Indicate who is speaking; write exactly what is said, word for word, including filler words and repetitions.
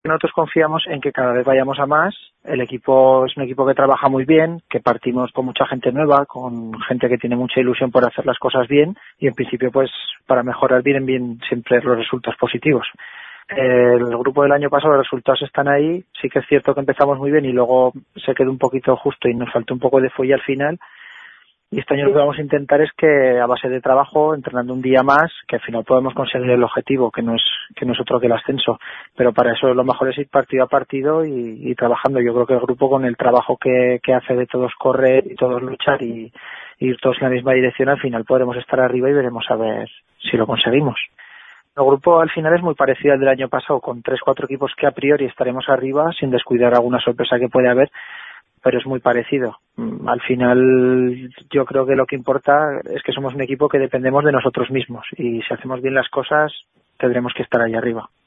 Speaker 1: Nosotros confiamos en que cada vez vayamos a más. El equipo es un equipo que trabaja muy bien, que partimos con mucha gente nueva, con gente que tiene mucha ilusión por hacer las cosas bien y en principio pues para mejorar vienen bien siempre los resultados positivos. El grupo del año pasado, los resultados están ahí. Sí que es cierto que empezamos muy bien y luego se quedó un poquito justo y nos faltó un poco de fuelle al final. Y este año lo que vamos a intentar es que a base de trabajo, entrenando un día más, que al final podemos conseguir el objetivo, que no es que no es otro que el ascenso. Pero para eso lo mejor es ir partido a partido y, y trabajando. Yo creo que el grupo con el trabajo que, que hace de todos correr y todos luchar y, y ir todos en la misma dirección, al final podremos estar arriba y veremos a ver si lo conseguimos. El grupo al final es muy parecido al del año pasado, con tres, cuatro equipos que a priori estaremos arriba, sin descuidar alguna sorpresa que puede haber, pero es muy parecido. Al final yo creo que lo que importa es que somos un equipo que dependemos de nosotros mismos y si hacemos bien las cosas tendremos que estar ahí arriba.